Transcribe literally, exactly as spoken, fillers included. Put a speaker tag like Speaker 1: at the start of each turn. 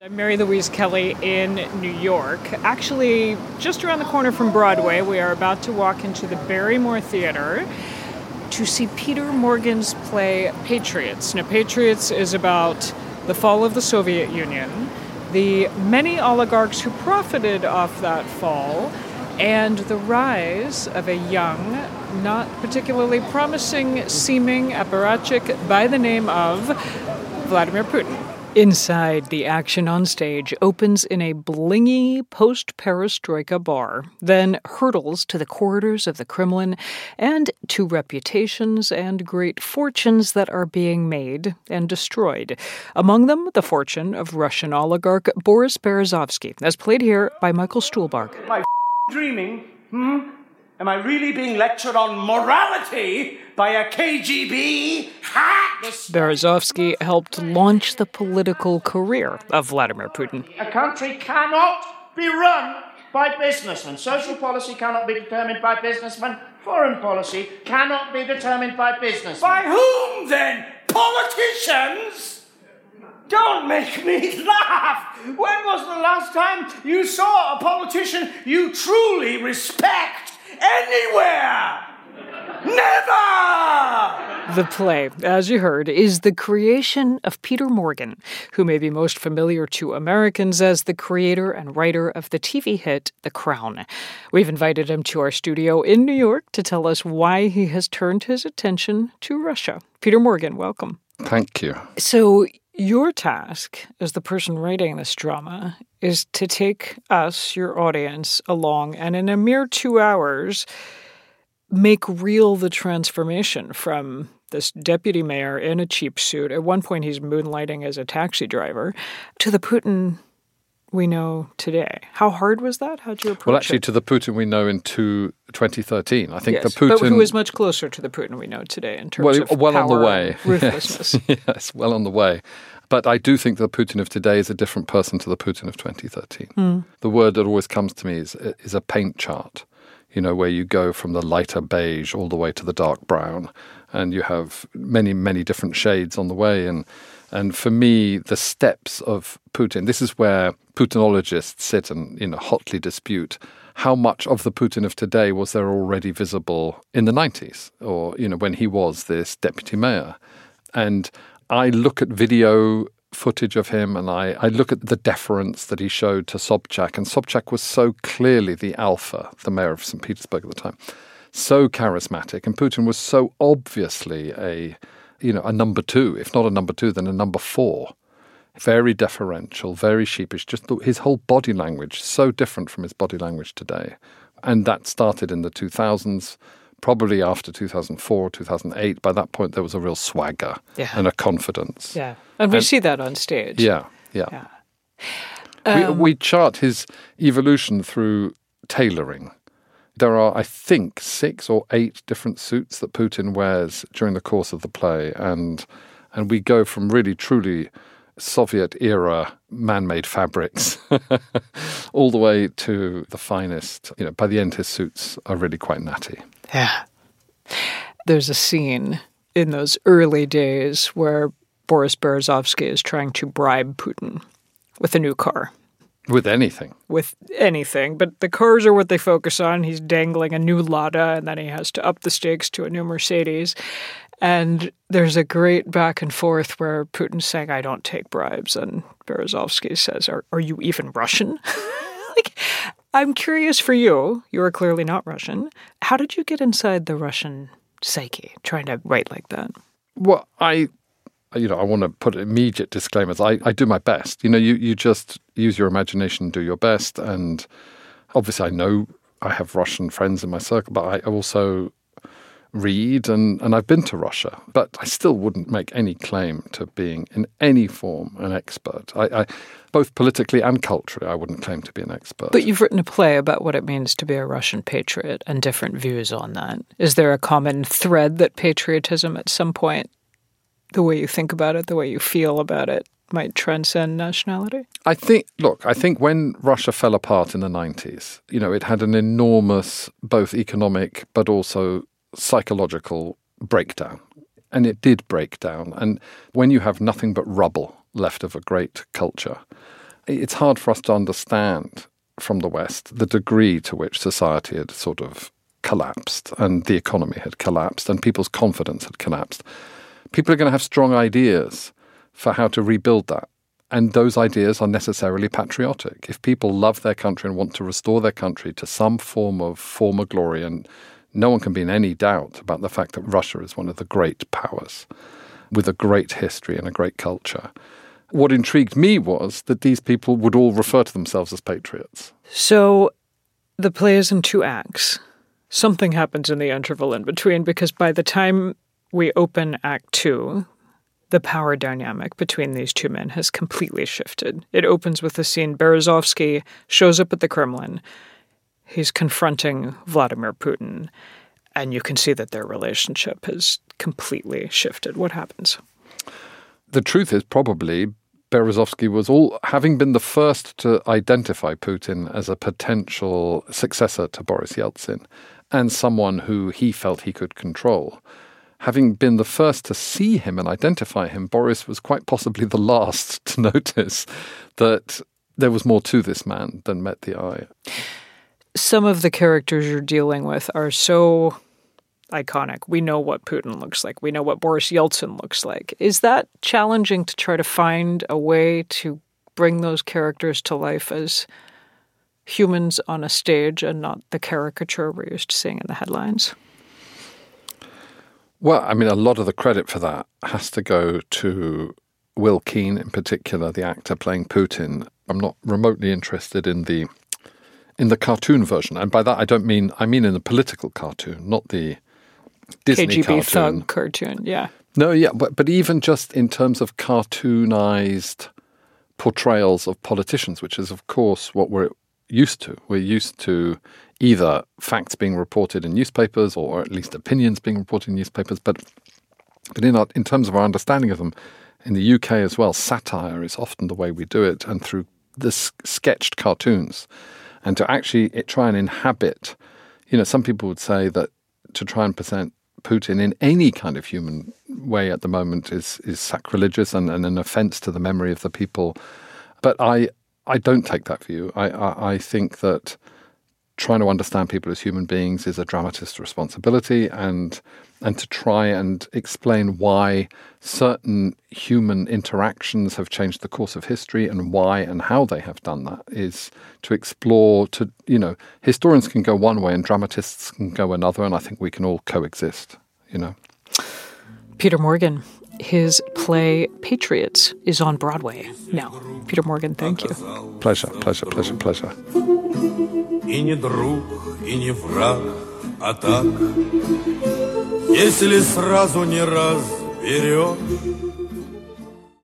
Speaker 1: Mary Louise Kelly in New York. Actually, just around the corner from Broadway, we are about to walk into the Barrymore Theater to see Peter Morgan's play Patriots. Now, Patriots is about the fall of the Soviet Union, the many oligarchs who profited off that fall, and the rise of a young, not particularly promising-seeming apparatchik by the name of Vladimir Putin. Inside, the action on stage opens in a blingy post-perestroika bar, then hurtles to the corridors of the Kremlin and to reputations and great fortunes that are being made and destroyed. Among them, the fortune of Russian oligarch Boris Berezovsky, as played here by Michael Stuhlbarg.
Speaker 2: Am I dreaming? Hmm? Am I really being lectured on morality by a K G B hack?
Speaker 1: Berezovsky helped launch the political career of Vladimir Putin.
Speaker 2: A country cannot be run by businessmen. Social policy cannot be determined by businessmen. Foreign policy cannot be determined by businessmen. By whom, then? Politicians? Don't make me laugh! When was the last time you saw a politician you truly respect anywhere? Never!
Speaker 1: The play, as you heard, is the creation of Peter Morgan, who may be most familiar to Americans as the creator and writer of the T V hit The Crown. We've invited him to our studio in New York to tell us why he has turned his attention to Russia. Peter Morgan, welcome.
Speaker 3: Thank you.
Speaker 1: So, your task as the person writing this drama is to take us, your audience, along and in a mere two hours make real the transformation from this deputy mayor in a cheap suit. At one point, he's moonlighting as a taxi driver, to the Putin we know today. How hard was that? How'd you approach it?
Speaker 3: Well, actually, it? to the Putin we know in two, twenty thirteen. I think
Speaker 1: yes,
Speaker 3: the Putin...
Speaker 1: but who is much closer to the Putin we know today in terms
Speaker 3: well,
Speaker 1: of
Speaker 3: well
Speaker 1: power
Speaker 3: on the way.
Speaker 1: and ruthlessness.
Speaker 3: Yes, yes, well on the way. But I do think the Putin of today is a different person to the Putin of twenty thirteen. Mm. The word that always comes to me is is a paint chart, you know, where you go from the lighter beige all the way to the dark brown, and you have many, many different shades on the way. And and for me, the steps of Putin, this is where Putinologists sit and, you know, hotly dispute how much of the Putin of today was there already visible in the nineties, or, you know, when he was this deputy mayor. And I look at video footage of him and I, I look at the deference that he showed to Sobchak. And Sobchak was so clearly the alpha, the mayor of Saint Petersburg at the time, so charismatic. And Putin was so obviously a, you know, a number two, if not a number two, then a number four. Very deferential, very sheepish. Just the, his whole body language, so different from his body language today. And that started in the two thousands. Probably after two thousand four, two thousand eight, by that point there was a real swagger yeah. and a confidence.
Speaker 1: Yeah, and we and, see that on stage.
Speaker 3: Yeah, yeah.
Speaker 1: yeah.
Speaker 3: Um, we, we chart his evolution through tailoring. There are, I think, six or eight different suits that Putin wears during the course of the play, and and we go from really, truly Soviet-era man-made fabrics all the way to the finest. You know, by the end, his suits are really quite natty.
Speaker 1: Yeah. There's a scene in those early days where Boris Berezovsky is trying to bribe Putin with a new car.
Speaker 3: With anything.
Speaker 1: With anything. But the cars are what they focus on. He's dangling a new Lada, and then he has to up the stakes to a new Mercedes. And there's a great back and forth where Putin's saying, I don't take bribes. And Berezovsky says, are, are you even Russian? Like, I'm curious for you. You are clearly not Russian. How did you get inside the Russian psyche, trying to write like that?
Speaker 3: Well, I, you know, I want to put immediate disclaimers. I, I do my best. You know, you, you just use your imagination, do your best. And obviously I know I have Russian friends in my circle, but I also read and, and I've been to Russia. But I still wouldn't make any claim to being in any form an expert. I, I both politically and culturally, I wouldn't claim to be an expert.
Speaker 1: But you've written a play about what it means to be a Russian patriot and different views on that. Is there a common thread that patriotism at some point, the way you think about it, the way you feel about it, might transcend nationality?
Speaker 3: I think, look, I think when Russia fell apart in the nineties, you know, it had an enormous, both economic but also psychological breakdown. And it did break down. And when you have nothing but rubble left of a great culture, it's hard for us to understand from the West the degree to which society had sort of collapsed and the economy had collapsed and people's confidence had collapsed. People are going to have strong ideas for how to rebuild that. And those ideas are necessarily patriotic. If people love their country and want to restore their country to some form of former glory, and no one can be in any doubt about the fact that Russia is one of the great powers with a great history and a great culture. What intrigued me was that these people would all refer to themselves as patriots.
Speaker 1: So the play is in two acts. Something happens in the interval in between, because by the time we open Act Two, the power dynamic between these two men has completely shifted. It opens with the scene Berezovsky shows up at the Kremlin. He's confronting Vladimir Putin, and you can see that their relationship has completely shifted. What happens?
Speaker 3: The truth is probably Berezovsky was all, having been the first to identify Putin as a potential successor to Boris Yeltsin and someone who he felt he could control. Having been the first to see him and identify him, Boris was quite possibly the last to notice that there was more to this man than met the eye.
Speaker 1: Some of the characters you're dealing with are so iconic. We know what Putin looks like. We know what Boris Yeltsin looks like. Is that challenging to try to find a way to bring those characters to life as humans on a stage and not the caricature we're used to seeing in the headlines?
Speaker 3: Well, I mean, a lot of the credit for that has to go to Will Keane, in particular, the actor playing Putin. I'm not remotely interested in the in the cartoon version, and by that I don't mean I mean in the political cartoon, not the Disney
Speaker 1: K G B
Speaker 3: cartoon.
Speaker 1: thug cartoon, yeah.
Speaker 3: No, yeah, but but even just in terms of cartoonized portrayals of politicians, which is of course what we're used to. We're used to either facts being reported in newspapers or at least opinions being reported in newspapers. But but in our, in terms of our understanding of them, in the U K as well, satire is often the way we do it, and through the s- sketched cartoons. And to actually it, try and inhabit, you know, some people would say that to try and present Putin in any kind of human way at the moment is is sacrilegious and, and an offence to the memory of the people. But I I don't take that view. I, I, I think that trying to understand people as human beings is a dramatist's responsibility, and and to try and explain why certain human interactions have changed the course of history and why and how they have done that is to explore, to, you know, historians can go one way and dramatists can go another, and I think we can all coexist, you know.
Speaker 1: Peter Morgan, his play Patriots is on Broadway now. Peter Morgan, thank you.
Speaker 3: Pleasure, pleasure, pleasure, pleasure.
Speaker 4: И не друг, и не враг, а так, если сразу не разберешь,